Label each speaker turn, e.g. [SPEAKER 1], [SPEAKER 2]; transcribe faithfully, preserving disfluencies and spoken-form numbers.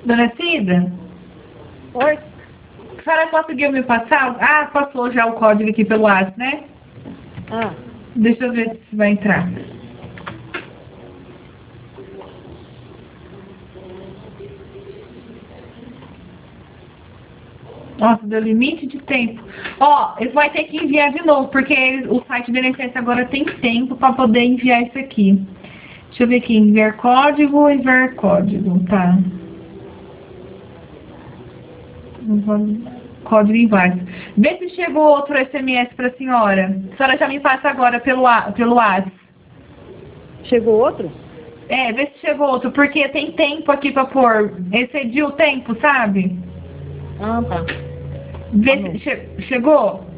[SPEAKER 1] Dona Cida?
[SPEAKER 2] Oi?
[SPEAKER 1] A senhora conseguiu me passar? Ah, passou já o código aqui pelo WhatsApp, né?
[SPEAKER 2] Ah,
[SPEAKER 1] Deixa eu ver se vai entrar. Nossa, deu limite de tempo. Ó, ele vai ter que enviar de novo, porque ele- o site do I N S S agora tem tempo para poder enviar isso aqui. Deixa eu ver aqui, enviar código, enviar código, tá. Código inválido. Vê se chegou outro S M S para a senhora. A senhora já me passa agora pelo, a- pelo WhatsApp.
[SPEAKER 2] chegou outro?
[SPEAKER 1] É, vê se chegou outro, porque tem tempo aqui para pôr. Excediu o tempo, sabe?
[SPEAKER 2] Ah, tá.
[SPEAKER 1] Vê
[SPEAKER 2] Alô.
[SPEAKER 1] se che- chegou.